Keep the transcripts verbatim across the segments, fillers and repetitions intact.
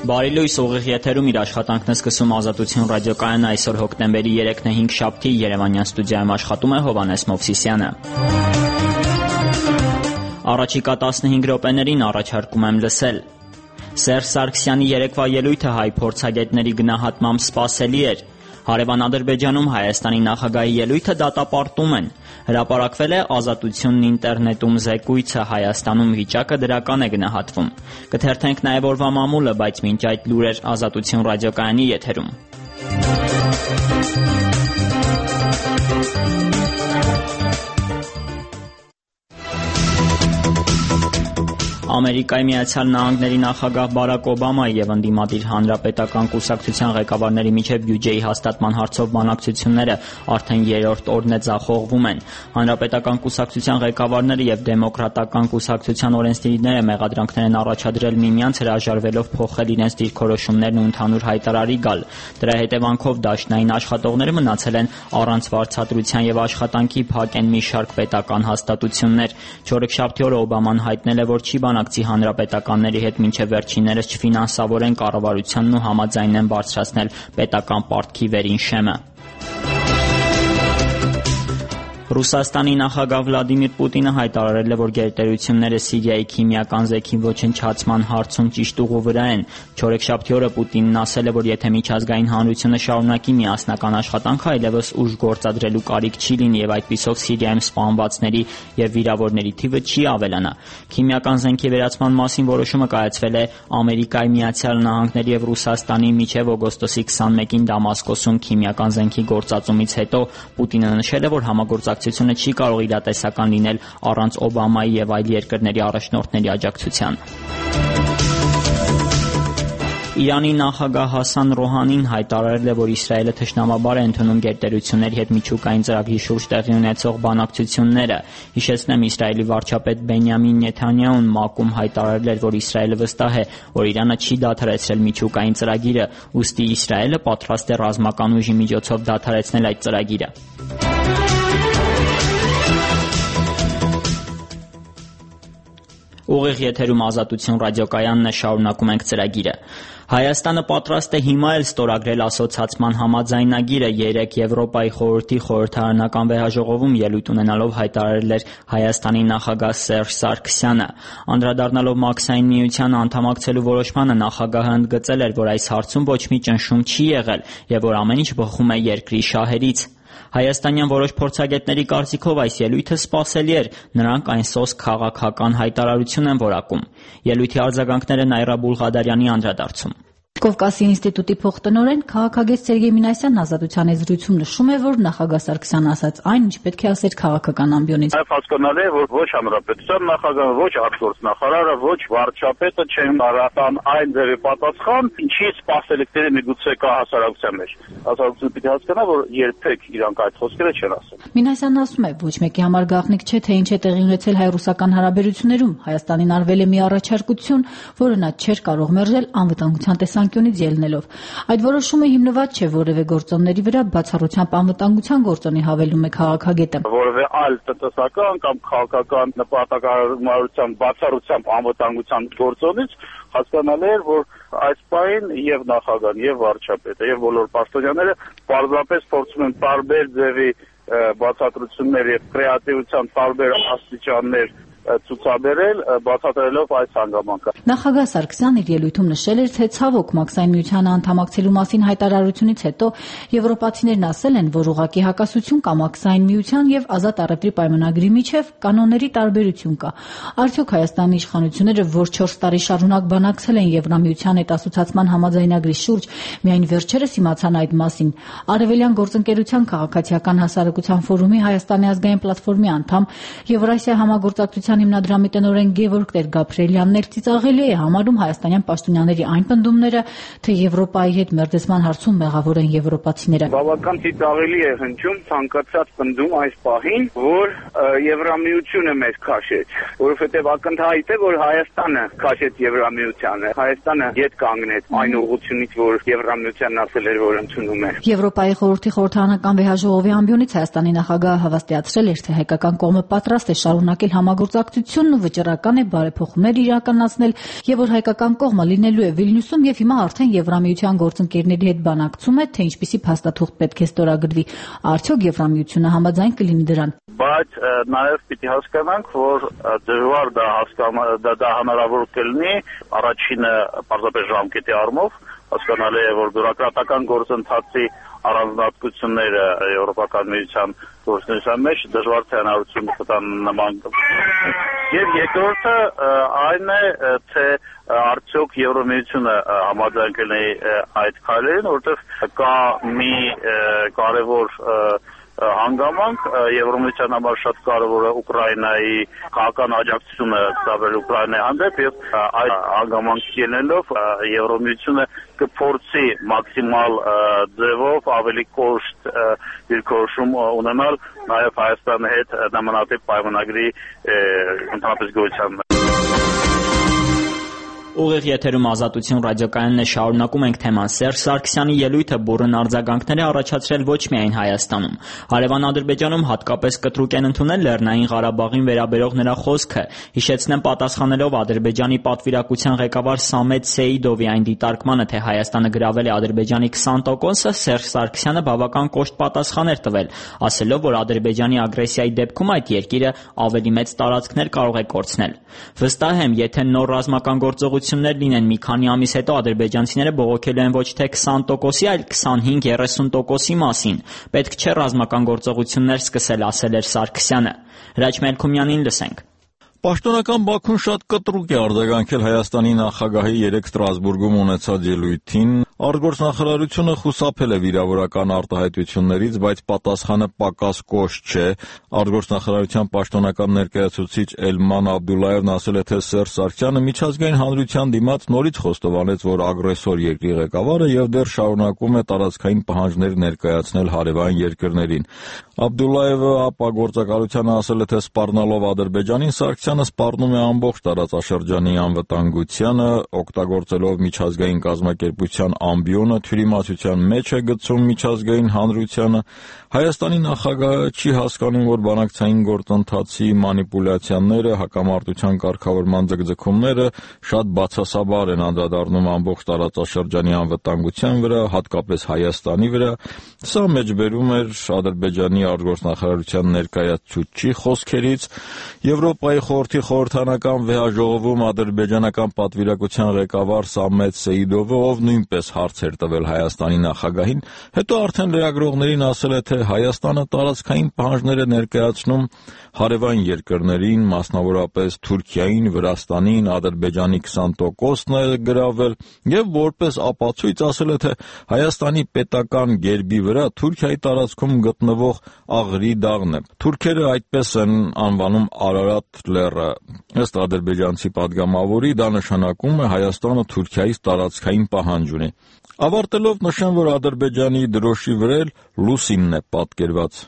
Բարի լույս, ուղիղ եթերում իր աշխատանքն է սկսում Ազատություն ռադիոկայանը այսօր հոկտեմբերի երեքն է հինգ շաբթի Երևանյան ստուդիայում աշխատում է Հովհաննես Մովսիսյանը։ Առաջիկա տասնհինգ րոպեներին առաջարկում եմ լսել. Սերժ Սարգսյանի երեկվա ելույթը հայ փորձագետների գնահատմամբ սպասելի էր։ Հարևան Ադրբեջանում Հայաստանի նախագահի ելույթը դատապարտում են։ Հրապարակվել է Ազատությունն ինտերնետում զեկույցը, Հայաստանում վիճակը դրական է գնահատվում։ Կթերթենք նաև օրվա մամուլը, բայց մինչ այդ լուրեր Ազատություն ռադիոկայանի եթերում։ Ամերիկայի Միացյալ Նահանգների նախագահ Բարակ Օբամայի և ընդդիմադիր Հանրապետական կուսակցության ղեկավարների միջև բյուջեի հաստատման հարցով բանակցությունները արդեն երրորդ օրն է ձախողվում են։ Հանրապետական կուսակցության ղեկավարները և Դեմոկրատական կուսակցության օրենսդիրները մեղադրանքներ են առաջադրել միմյանց, հրաժարվելով փոխել իրենց դիրքորոշումներն ու ընդհանուր հայտարարի գալ։ Դրա հետևանքով դաշնային աշխատողները մնացել են առանց վարձատրության և աշխատանքի, փակ են մի շարք պետական հաստատություններ։ Չորեքշաբթի օրը Օբաման հայտնել է, որ չի բանակցի հանրապետականների հետ մինչև վերջիններս չֆինանսավորեն կառավարությանն ու համաձայնեն բարձրացնել պետական պարտքի վերին շեմը։ Ռուսաստանի նախագահ Վլադիմիր Պուտինը հայտարարել է, որ գերտերությունները Սիրիայի քիմիական զենքի ոչնչացման հարցում ճիշտ ուղու վրա են։ Չորեքշաբթի օրը Պուտինն ասել է, որ եթե միջազգային հանրությունը շարունակի միասնական աշխատանքը, այլևս ուժ գործադրելու կարիք չի լինի և այդպիսով Սիրիայում սպանվածների և վիրավորների թիվը չի ավելանա։ Քիմիական զենքի վերացման մասին որոշումը կայացվել է Ամերիկայի Միացյալ Նահանգների և Ռուսաստանի միջև օգոստոսի քսանմեկին Դամասկոսում քիմիական զենքի գործածումից հետո։ Պուտինը նշել է, որ համագործակցությունը չի կարող իրատեսական լինել առանց Օբամայի և այլ երկրների առաջնորդների աջակցության։ Իրանի նախագահ Հասան Ռոհանին հայտարարել է, որ Իսրայելը թշնամաբար է ընդունում գերտերությունների հետ միջուկային ծրագրի շուրջ տեղի ունեցող բանակցությունները։ Հիշեցնեմ, Իսրայելի վարչապետ Բենյամին Նեթանյահուն ՄԱԿ-ում հայտարարել էր, որ Իսրայելը վստահ է, որ Իրանը չի դադարեցրել միջուկային ծրագիրը, ուստի Իսրայելը պատրաստ է ռազմական ուժի միջոցով դադարեցնել այդ ծրագիրը։ Ուղիղ եթերում Ազատություն ռադիոկայանն է, շարունակում ենք ծրագիրը։ Հայաստանը պատրաստ է հիմա էլ ստորագրել ասոցացման համաձայնագիրը, երեկ Եվրոպայի խորհրդի խորհրդարանական վեհաժողովում ելույթ ունենալով հայտարարել էր Հայաստանի նախագահ Սերժ Սարգսյանը։ Անդրադառնալով Մաքսային միությանը անդամակցելու որոշմանը, նախագահը ընդգծել էր, որ այս հարցում ոչ մի ճնշում չի եղել և որ ամեն ինչ բխում է երկրի շահերից։ Հայաստանյան որոշ փորձագետների կարծիքով այս ելույթը սպասելի էր, նրանք այն սոսկ քաղաքական հայտարարություն են որակում։ Ելույթի արձագանքները Նաիրա Բուլղադարյանի անդրադարձում։ Կովկասի ինստիտուտի փոխտնօրեն քաղաքագետ Սերգեյ Մինասյանն Ազատության եզրույթում նշում է, որ նախագահ Սարգսյանը ասաց այն, ինչ պետք է ասեր քաղաքական ամբիոնից։ Նաև հասկանալի է, որ ոչ հանրապետության նախագահը, ոչ արտգործնախարարը, ոչ վարչապետը չեն հարատան այն ձևի պատասխան, ինչի սպասելիքների միգուցե կա հասարակության մեջ։ Հասարակությունը պիտի հասկանա, որ երբեք իրանք այդ խոսքերը չեն ասում։ Մինասյանն ասում է, ոչ մեկի համար գաղտնիք չէ, թե ինչ է տեղի ունեցել հայ-ռուսական հարաբերություններում։ Հայաստանին արվել է մի առաջարկություն, որը նա չէր կարող մերժել անվտանգության տեսանկյունից ելնելով։ Այդ որոշումը հիմնված չէ որևէ գործոնների վրա, բացառությամբ անվտանգության գործոնի, հավելում է քաղաքագետը։ Որևէ այլ տնտեսական կամ քաղաքական նպատակարարության բացառությամբ անվտանգության գործոնից հասկանալի էր, որ այս պահին եւ նախագահան, եւ վարչապետը, եւ բոլոր պաշտոնյաները պարզապես փորձում են տարբեր ձևի բացատրություններ եւ կրեատիվության տարբեր աստիճաններ ցուցաբերել, բացատրելով այս հանգամանքը։ Նախագահ Սարգսյանն իր ելույթում նշել էր, թե ցավոք Մաքսային միությանը անդամակցելու մասին հայտարարությունից հետո եվրոպացիներն ասել են, որ ուղղակի հակասություն կա Մաքսային միության եւ Ազատ առևտրի պայմանագրի միջև, կանոնների տարբերություն կա։ Արդյոք Հայաստանի իշխանությունները, որ չորս տարի շարունակ բանակցել են Եվրամիության հետ ասոցացման համաձայնագրի շուրջ, միայն վերջերս իմացան այդ մասին։ Արևելյան գործընկերության քաղաքացիական հասարակության ֆորումի Հայաստանի ազգային պլատֆորմի անդամ, Եվրասիա համագործակցության հիմնադրամի տնօրեն Գևորգ Տեր-Գաբրիելյանն էլ ծիծաղելի է համարում հայաստանյան պաշտոնյաների այն պնդումները, թե Եվրոպայի հետ մերձեցման հարցում մեղավոր են եվրոպացիները։ Բավական ծիծաղելի է հնչում ցանկացած պնդում այս պահին, որ Եվրամիությունը մեզ քաշեց, որովհետև ակնթարթ է, որ Հայաստանը քաշեց Եվրամիությանը, Հայաստանը ետ կանգնեց այն ուղղությունից, որ Եվրամիությանն ասել էր, որ ընդունում է։ Եվրոպայի խորհրդի խորհրդարանական վեհաժողովի ամբիոնից Հայաստանի նախագահը հավաստիացրել էր, թե հայկական կողմը պատրաստ է շարունակել համագործակցել կուսակցությունն ու վճռական է բարեփոխումներ իրականացնել եւ որ հայկական կողմը լինելու է Վիլնյուսում եւ հիմա արդեն Եվրամիության գործընկերների հետ բանակցում է, թե ինչպիսի փաստաթուղթ պետք է ստորագրվի, արդյոք Եվրամիությունը համաձայն կլինի դրան։ Բայց նաև պիտի հասկանանք, որ դժվար դա հասկանալ, դա, դա հնարավոր կլինի առաջինը պարզապես ժամկետի առումով, հասկանալի է, որ բյուրոկրատական գործընթացի առանձնահատկությունները Եվրոպական միության գործունեության մեջ դժվար թե հնարավորություն կտան նման։ Եվ երկրորդը այն է, թե արդյոք Եվրոմիությունը համաձայն կլինի այդ քայլերին, որովհետև կա մի կարևոր հանգամանք Եվրոմիության համար շատ կարևոր է Ուկրաինայի քաղաքական աջակցությունը ցավել Ուկրաինայի հանդեպ եւ այդ հանգամանքի ելնելով Եվրոմիությունը կփորձի մաքսիմալ ձևով ավելի կոշտ դիրքորոշում ունենալ նաեւ Հայաստանի հետ նմանատիպ պայմանագրի ընդհանրապես գոյության։ Ուղիղ եթերում Ազատություն ռադիոկայանն է, շարունակում ենք թեման։ Սերժ Սարգսյանի ելույթը բուռն արձագանքներ է առաջացրել ոչ միայն Հայաստանում։ Հարևան Ադրբեջանում հատկապես կտրուկ են ընդունել Լեռնային Ղարաբաղին վերաբերող նրա խոսքը։ Հիշեցնեմ, պատասխանելով Ադրբեջանի պատվիրակության ղեկավար Սամետ Սեիդովի այն դիտարկմանը, թե Հայաստանը գրավել է Ադրբեջանի քսան տոկոսը, Սերժ Սարգսյանը բավական կոշտ պատասխան էր տվել, ասելով, որ Ադրբեջանի ագրեսիայի դեպքում այդ երկիրը ավելի մեծ տարածքներ կարող է կորցնել։ Վստահ եմ, եթե նոր ռազմական գործողություններ լինեն մի քանի ամիս հետո, ադրբեջանցիները բողոքելու են ոչ թե քսան տոկոսի, այլ քսանհինգ երեսուն տոկոսի մասին։ Պետք չէ ռազմական գործողություններ սկսել, ասել էր Սարգսյանը։ Հրաչ Մելքումյանին լսենք։ Պաշտոնական Բաքուն շատ կտրուկ է արձագանքել Հայաստանի նախագահի երեկ Ստրասբուրգում ունեցած ելույթին։ Արտգործնախարարությունը խուսափել է վիրավորական արտահայտություններից, բայց պատասխանը պակաս կոշտ չէ։ Արտգործնախարարության պաշտոնական ներկայացուցիչ Էլման Աբդուլլայևն ասել է, թե Սերժ Սարգսյանը միջազգային հանրության դիմաց նորից խոստովանեց, որ ագրեսոր երկրի ղեկավարը եւ դեռ շարունակում է տարածքային պահանջներ ներկայացնել հարևան երկրներին։ Աբդուլլայևը ԱՊԱ գործակալությանը ասել է, թե սպառնալով Ադրբեջանին Սարգսյանը սպառնում է ամբողջ տարածաշրջանի անվտանգությանը, օգտագործելով միջազգային կազմակերպության ամբիոնը թյուրիմացության մեջ է գցում միջազգային հանրությանը։ Հայաստանի նախագահը չի հասկանում, որ բանակցային գործընթացի մանիպուլյացիաները, հակամարտության կարգավորման ձգձգումները շատ բացասաբար են անդրադառնում ամբողջ տարածաշրջանի անվտանգության վրա, հատկապես Հայաստանի վրա։ Սա մեջբերում էր Ադրբեջանի արտգործնախարարության ներկայացուցչի խոսքերից։ Եվրոպայի խորհրդի խորհրդանական վեհաժողովում ադրբեջանական պատվիրակության ղեկավար Սամետ Սեիդովը, ով նույնպես հարց էր տվել Հայաստանի նախագահին, հետո արդեն լրագրողներին ասել է, թե Հայաստանը տարածքային պահանջներ է ներկայացնում հարևան երկրներին, մասնավորապես Թուրքիային, Վրաստանին, Ադրբեջանի քսան տոկոսն է գրավել եւ որպես ապացույց ասել է, թե Հայաստանի պետական գերբի վրա Թուրքիայի տարածքում գտնվող աղրի դաղն է։ Թուրքերը այդպես են անվանում Արարատ լեռը։ Ըստ ադրբեջանցի падգամավորի, դա նշանակում է Հայաստանը Թուրքիայից տարածքային պահանջ ունի։ Ավարտելով նշեմ, որ Ադրբեջանի դրոշի վրա լուսինն է պատկերված։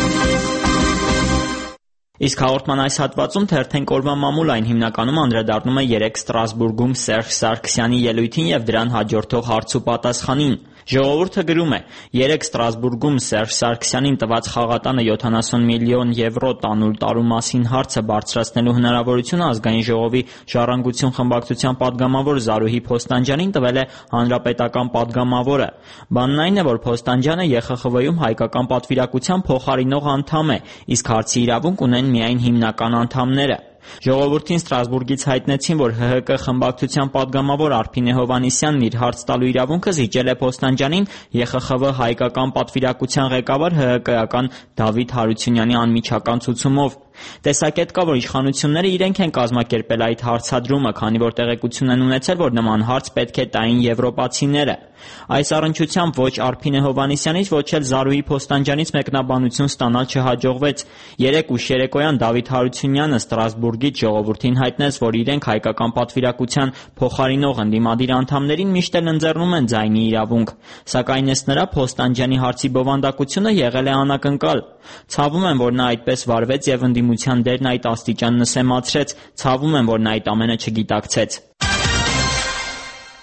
Իսկ հաղորդման այս հատվածում թերթենք օրվա մամուլային հիմնականում անդրադառնում է երեկ Ստրասբուրգում Սերժ Սարգսյանի ելույթին եւ դրան հաջորդող հարց ու պատասխանին։ Ժողովուրդը գրում է. երեկ Ստրասբուրգում Սերժ Սարգսյանին տված խաղատանը յոթանասուն միլիոն եվրո տանուլ տարու մասին հարցը բարձրացնելու հնարավորությունը Ազգային ժողովի Ժառանգություն խմբակցության падգամավոր Զարուհի Փոստանջյանին տվել է հանրապետական падգամավորը։ Բանն այն է, որ Փոստանջյանը Է Խ Խ V-ում հայկական պատվիրակության փոխարինող անդամ է, իսկ հարցի իրավունք ունեն միայն հիմնական անդամները։ Ժողովրդին Ստրասբուրգից հայտնեցին, որ Հ Հ Կ խմբակցության падգամավոր Արփինե Հովհաննիսյանն իր հարց տալու իրավունքը զիջել է Փոստանջյանին Է Խ Խ V հայկական պատվիրակության ղեկավար Հ Հ Կ-ական Դավիթ Հարությունյանի անմիջական ցուցումով։ Տեսակետ կա, որ իշխանությունները իրենք են կազմակերպել այդ հարցադրումը, քանի որ տեղեկություն են ունեցել, որ նման հարց պետք է տային եվրոպացիները։ Այս առնչությամբ ոչ Արփինե Հովհաննիսյանից, ոչ էլ Զարուհի Փոստանջյանից մեկնաբանություն ստանալ չհաջողվեց։ Երեկ ուշ երեկոյան Դավիթ Հարությունյանը Ստրասբուրգից ժողովրդին հայտնեց, որ իրենք հայկական պատվիրակության փոխարինող ընդդիմադիր անդամներին միշտ էլ ընձեռնում են ձայնի իրավունք, սակայն ըստ նրա Փոստանջյանի հարցի բովանդակությունը եղել է անակնկալ։ Ցավում եմ, որ նա այդպես վարվեց եւ ընդդիմության դերն այդ աստիճան նսեմացրեց, ցավում եմ, որ նա այդ ամենը չգիտակցեց։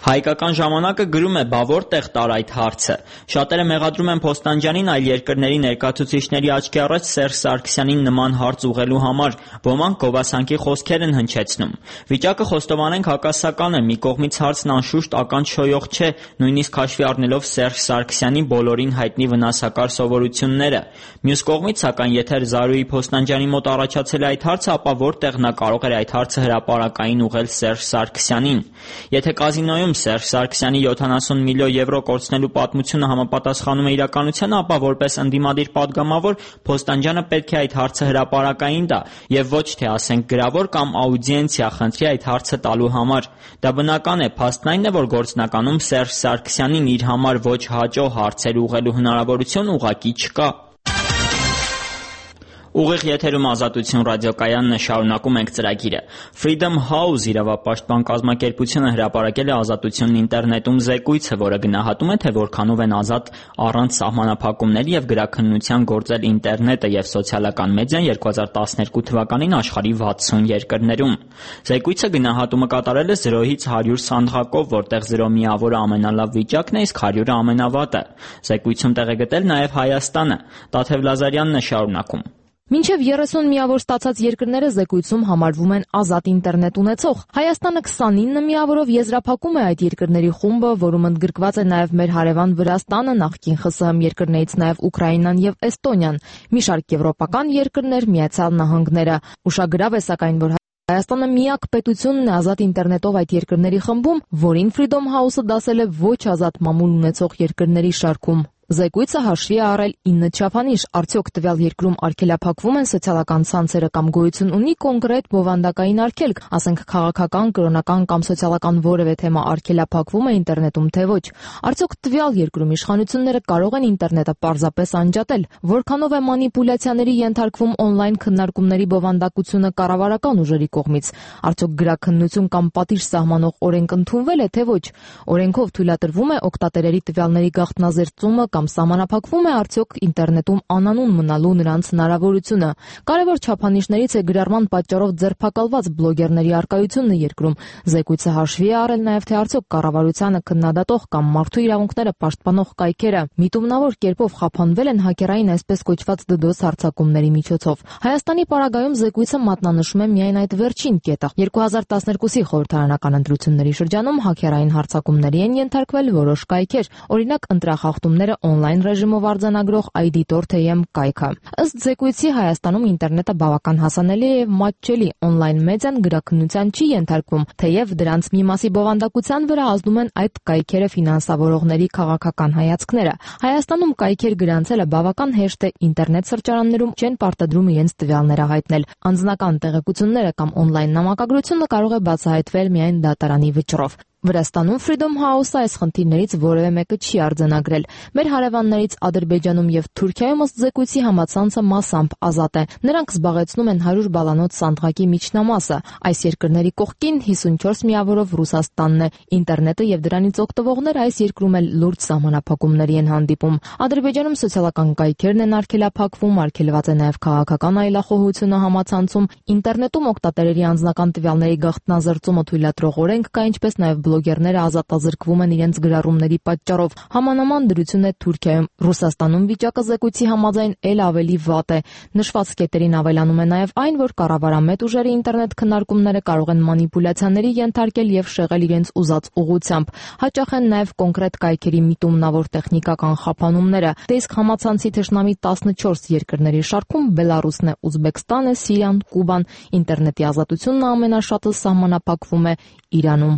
Հայկական ժամանակը գրում է՝ բա որտեղ տար այդ հարցը։ Շատերը մեղադրում են Փոստանջյանին այլ երկրների ներկայացուցիչների աչքի առաջ Սերժ Սարգսյանին նման հարց ուղղելու համար, ոմանք գովասանքի խոսքեր են հնչեցնում։ Վիճակը խոստովանենք հակասական է, մի կողմից հարցն անշուշտ ականջ շոյող չէ, նույնիսկ հաշվի առնելով Սերժ Սարգսյանի բոլորին հայտնի վնասակար սովորությունները։ Մյուս կողմից, սակայն, եթե Զարուհի Փոստանջյանի մոտ առաջացել է այդ հարցը, ապա որտեղ նա կարող էր այդ հարցը հրապարակային ուղղել Սերժ Սարգսյանին։ Եթե կազինոյում Սերժ Սարգսյանի յոթանասուն միլիոն եվրո կորցնելու պատմությունը համապատասխանում է իրականությանը, ապա որպես ընդդիմադիր պատգամավոր Փոստանջյանը պետք է այդ հարցը հրապարակային տա եւ ոչ թե ասենք գրավոր կամ աուդիենցիա խնդրի այդ հարցը տալու համար։ Դա բնական է, փաստն այն է, որ գործնականում Սերժ Սարգսյանին իր համար ոչ հաճո հարցեր ուղղելու հնարավորություն ուղղակի չկա։ Ուղիղ եթերում Ազատություն ռադիոկայանն է, շարունակում ենք ծրագիրը։ Freedom House իրավապաշտպան կազմակերպությունը հրապարակել է Ազատությունն ինտերնետում զեկույցը, որը գնահատում է, թե որքանով են ազատ առանց սահմանափակումների եւ գրաքննության գործել ինտերնետը եւ սոցիալական մեդիան երկու հազար տասներկու թվականին աշխարհի վաթսուն երկրներում։ Զեկույցը գնահատումը կատարել է զրոյից հարյուր սանդղակով, որտեղ զրո միավորը ամենալավ վիճակն է, իսկ հարյուրը ամենավատը։ Զեկույցում տեղ է գտել նաեւ Հայաստանը։ Տաթև Լազարյանն է շարունակում։ Մինչև երեսուն միավոր ստացած երկրները զեկույցում համարվում են ազատ ինտերնետ ունեցող։ Հայաստանը քսանինը միավորով եզրափակում է այդ երկրների խումբը, որում ընդգրկված է նաև մեր հարևան Վրաստանը, նախկին ԽՍՀՄ երկրներից նաև Ուկրաինան եւ Էստոնիան, մի շարք եվրոպական երկրներ, Միացյալ Նահանգները։ Ուշագրավ է սակայն, որ Հայաստանը միակ պետությունն է ազատ ինտերնետով այդ երկրների խմբում, որին Freedom House-ը դասել է ոչ ազատ մամուլ ունեցող երկրների շարքում։ Զեկույցը հաշվի է առել ինը չափանիշ, արդյոք տվյալ երկրում արգելափակվում են սոցիալական ցանցերը կամ գոյություն ունի կոնկրետ բովանդակային արգելք, ասենք քաղաքական, կրոնական կամ սոցիալական որևէ թեմա արգելափակվում է ինտերնետում, թե ոչ։ Արդյոք տվյալ երկրում իշխանությունները կարող են ինտերնետը պարզապես անջատել, որքանով է մանիպուլյացիաների ենթարկվում օնլայն քննարկումների բովանդակությունը կառավարական ուժերի կողմից, արդյոք գրաքննություն կամ պատիժ սահմանող օրենք ընդունվել է, թե ոչ։ Օրենքով թույլատրվում է օգտատերերի տվյալների գաղտնազերծումը կամ սահմանափակվում է արդյոք ինտերնետում անանուն մնալու նրանց հնարավորությունը։ Կարևոր չափանիշներից է գրառման պատճառով ձերբակալված բլոգերների առկայությունը երկրում։ Զեկույցը հաշվի է առել նաև, թե արդյոք կառավարությանը քննադատող կամ մարդու իրավունքները պաշտպանող կայքերը միտումնավոր կերպով խափանվել են հակերային այսպես կոչված դդոս հարձակումների միջոցով։ Հայաստանի պարագայում զեկույցը մատնանշում է միայն այդ վերջին կետը։ երկու հազար տասներկուսի խորհրդարանական ընտրությունների շրջանում հակերային հարձակումների են ենթարկվել որոշ կայքեր, օրինակ ընտրախախտումները օնլայն ռեժիմով արձանագրող Auditor T M կայքը։ Ըստ զեկույցի Հայաստանում ինտերնետը բավական հասանելի է եւ մատչելի, օնլայն մեդիան գրաքննության չի ենթարկվում, թեև դրանց մի մասի բովանդակության վրա ազդում են այդ կայքերը ֆինանսավորողների քաղաքական հայացքները։ Հայաստանում կայքեր գրանցելը բավական հեշտ է, ինտերնետ սրճարաններում չեն պարտադրում իրենց տվյալները հայտնել։ Անձնական տեղեկությունները կամ օնլայն նամակագրությունը կարող է բացահայտվել միայն դատարանի վճռով։ Վրաստանում Freedom House-ը այս խնդիրներից որևէ մեկը չի արձանագրել։ Մեր հարևաններից Ադրբեջանում եւ Թուրքիայում ըստ զեկույցի համացանցը մասամբ ազատ է։ Նրանք զբաղեցնում են հարյուր բալանոց սանդղակի միջնամասը։ Այս երկրների կողքին հիսունչորս միավորով Ռուսաստանն է։ Ինտերնետը եւ դրանից օգտվողները այս երկրում էլ լուրջ սահմանափակումների են հանդիպում։ Ադրբեջանում սոցիալական կայքերն են արգելափակվում, արգելված է նաեւ քաղաքական այլախոհությունը համացանցում։ Ինտերնետում օգտատերերի անձնական տվյալների գաղտնազերծումը թույլատրող օրենք կա, ինչպես նաեւ բլոգերները ազատազրկվում են իրենց գրառումների պատճառով։ Համանման դրություն է Թուրքիայում։ Ռուսաստանում վիճակը զեկույցի համաձայն էլ ավելի վատ է։ Նշված կետերին ավելանում է նաև այն, որ կառավարամետ ուժերի ինտերնետ քննարկումները կարող են մանիպուլյացիաների ենթարկել եւ շեղել իրենց ուզած ուղղությամբ։ Հաճախ են նաև կոնկրետ կայքերի միտումնավոր տեխնիկական խափանումները։ Դե իսկ համացանցի թշնամի տասնչորս երկրների շարքում Բելարուսն է, Ուզբեկստանը, Սիրիան, Կուբան։ Ինտերնետի ազատությունն ամենաշատը սահմանափակվում է Իրանում։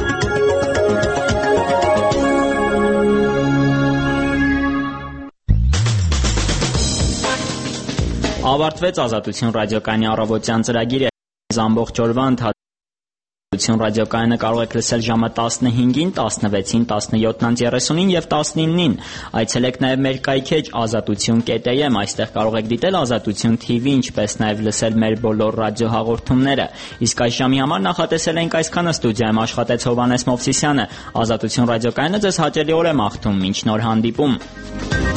Ավարտվեց Ազատություն ռադիոկայանի առավոտյան ծրագիրը։ Ամբողջ օրվա ընթացքում ռադիոկայանը կարող եք լսել ժամը տասնհինգին, տասնվեցին, տասնյոթին երեսունին եւ տասնինին։ Այցելեք նաեւ մեր կայքեջ ազատություն կետ է եմ, այստեղ կարող եք դիտել Ազատություն T V, ինչպես նաեւ լսել մեր բոլոր ռադիոհաղորդումները։ Իսկ այս ժամի համար նախատեսել ենք այսքանը։ Ստուդիայում աշխատեց Հովհաննես Մովսիսյանը։ Ազատություն ռադիոկայանը ձեզ հաճելի օր է մաղթում։ Մինչ նոր հանդիպում։